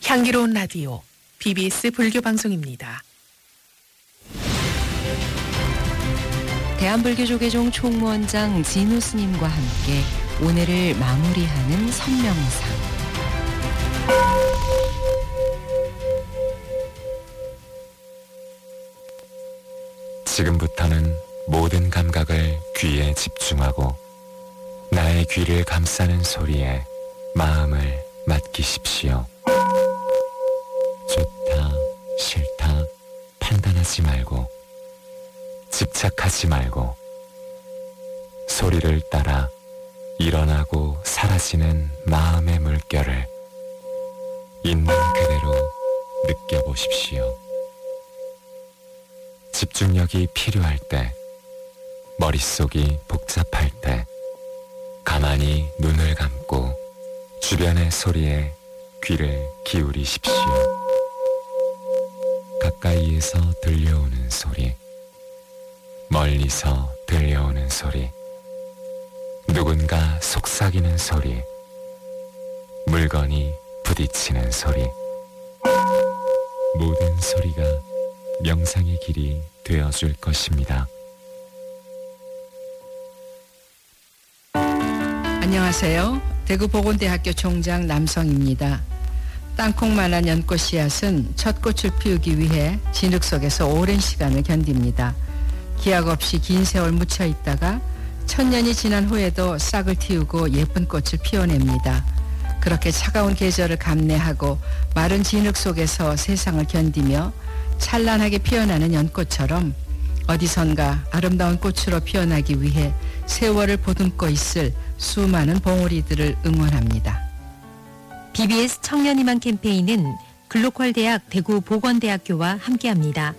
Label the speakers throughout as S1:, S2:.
S1: 향기로운 라디오 BBS 불교방송입니다.
S2: 대한불교조계종 총무원장 진우 스님과 함께 오늘을 마무리하는 선명상.
S3: 지금부터는 모든 감각을 귀에 집중하고 나의 귀를 감싸는 소리에 마음을 맡기십시오. 좋다, 싫다 판단하지 말고 집착하지 말고 소리를 따라 일어나고 사라지는 마음의 물결을 있는 그대로 느껴보십시오. 집중력이 필요할 때, 머릿속이 복잡할 때 가만히 눈을 감고 주변의 소리에 귀를 기울이십시오. 가까이에서 들려오는 소리, 멀리서 들려오는 소리, 누군가 속삭이는 소리, 물건이 부딪히는 소리, 모든 소리가 명상의 길이 되어줄 것입니다.
S4: 안녕하세요. 대구보건대학교 총장 남성입니다. 땅콩만한 연꽃 씨앗은 첫 꽃을 피우기 위해 진흙 속에서 오랜 시간을 견딥니다. 기약 없이 긴 세월 묻혀 있다가 천년이 지난 후에도 싹을 틔우고 예쁜 꽃을 피워냅니다. 그렇게 차가운 계절을 감내하고 마른 진흙 속에서 세상을 견디며 찬란하게 피어나는 연꽃처럼 어디선가 아름다운 꽃으로 피어나기 위해 세월을 보듬고 있을 수많은 봉우리들을 응원합니다.
S5: BBS 청년희망 캠페인은 글로컬 대학 대구보건대학교와 함께합니다.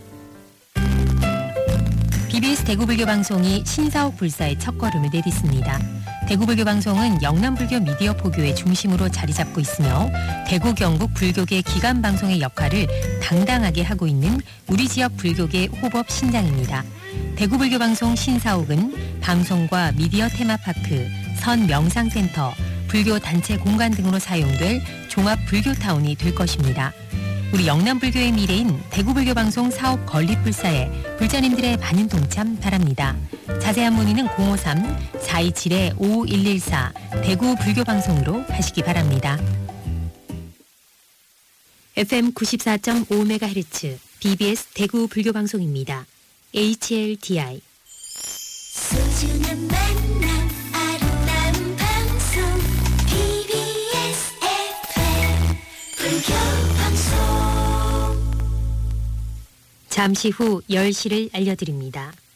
S5: BBS 대구불교방송이 신사옥 불사의 첫걸음을 내딛습니다. 대구불교방송은 영남불교 미디어 포교의 중심으로 자리 잡고 있으며 대구 경북 불교계 기관 방송의 역할을 당당하게 하고 있는 우리 지역 불교계 호법 신장입니다. 대구불교방송 신사옥은 방송과 미디어 테마파크, 선명상센터, 불교 단체 공간 등으로 사용될 종합 불교타운이 될 것입니다. 우리 영남불교의 미래인 대구불교방송 사옥 건립불사에 불자님들의 많은 동참 바랍니다. 자세한 문의는 053-427-5114 대구불교방송으로 하시기 바랍니다. FM 94.5MHz BBS 대구불교방송입니다. HLDI
S6: 소중한 만남 아름다운 방송 BBS FM 불교방송
S5: 잠시 후 10시를 알려드립니다.